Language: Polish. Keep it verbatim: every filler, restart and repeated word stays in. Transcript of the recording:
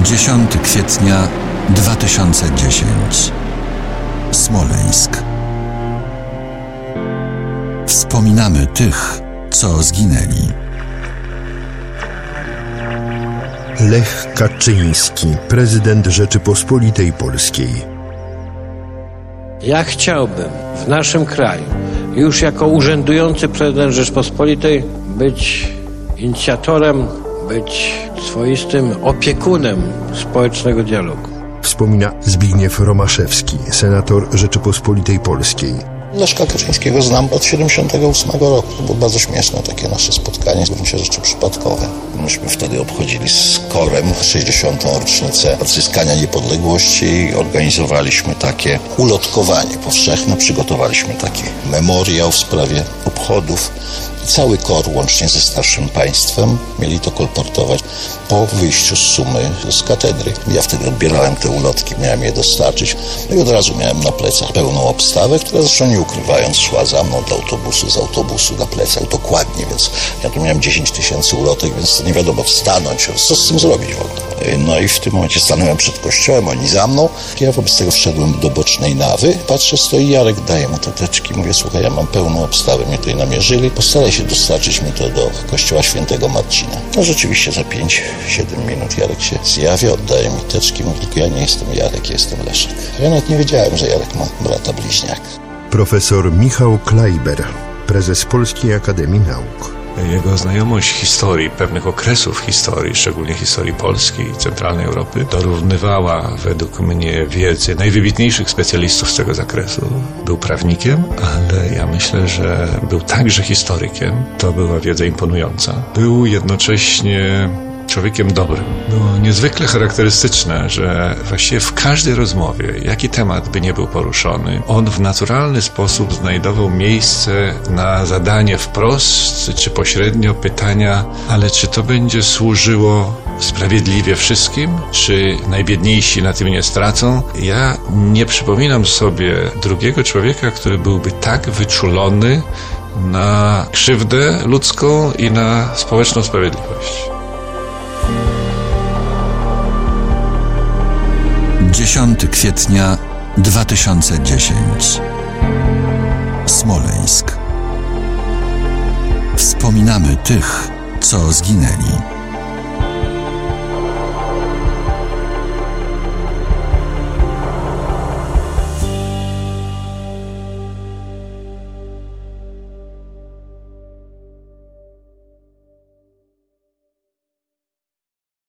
dziesiątego kwietnia dwa tysiące dziesiątego. Smoleńsk. Wspominamy tych, co zginęli. Lech Kaczyński, prezydent Rzeczypospolitej Polskiej. Ja chciałbym w naszym kraju, już jako urzędujący prezydent Rzeczypospolitej, być inicjatorem, być swoistym opiekunem społecznego dialogu. Wspomina Zbigniew Romaszewski, senator Rzeczypospolitej Polskiej. Leszka Kaczyńskiego znam od siedemdziesiątego ósmego roku. To było bardzo śmieszne takie nasze spotkanie, w gruncie rzeczy przypadkowe. Myśmy wtedy obchodzili z Korem sześćdziesiątą rocznicę odzyskania niepodległości i organizowaliśmy takie ulotkowanie powszechne. Przygotowaliśmy taki memoriał w sprawie obchodów. Cały Kor, łącznie ze starszym państwem, mieli to kolportować po wyjściu z Sumy z katedry. Ja wtedy odbierałem te ulotki, miałem je dostarczyć. No i od razu miałem na plecach pełną obstawę, która zresztą nie ukrywając szła za mną do autobusu, z autobusu na plecach dokładnie, więc ja tu miałem dziesięć tysięcy ulotek, więc to nie wiadomo wstanąć, co z tym zrobić w ogóle. No i w tym momencie stanąłem przed kościołem, oni za mną. Ja wobec tego wszedłem do bocznej nawy, patrzę, stoi Jarek, daje mu te teczki, mówię, słuchaj, ja mam pełną obstawę, mnie tutaj namierzyli, postaraj się dostarczyć mi to do kościoła świętego Marcina. No rzeczywiście za pięć siedem minut Jarek się zjawia, oddaje mi teczki, mówi, tylko ja nie jestem Jarek, jestem Leszek. Ja nawet nie wiedziałem, że Jarek ma brata bliźniaka. Profesor Michał Klajber, prezes Polskiej Akademii Nauk. Jego znajomość historii, pewnych okresów historii, szczególnie historii Polski i centralnej Europy, dorównywała według mnie wiedzy najwybitniejszych specjalistów z tego zakresu. Był prawnikiem, ale ja myślę, że był także historykiem. To była wiedza imponująca. Był jednocześnie człowiekiem dobrym. Było niezwykle charakterystyczne, że właściwie w każdej rozmowie, jaki temat by nie był poruszony, on w naturalny sposób znajdował miejsce na zadanie wprost czy pośrednio pytania, ale czy to będzie służyło sprawiedliwie wszystkim, czy najbiedniejsi na tym nie stracą? Ja nie przypominam sobie drugiego człowieka, który byłby tak wyczulony na krzywdę ludzką i na społeczną sprawiedliwość. dziesiątego kwietnia dwa tysiące dziesiątego. Smoleńsk. Wspominamy tych, co zginęli.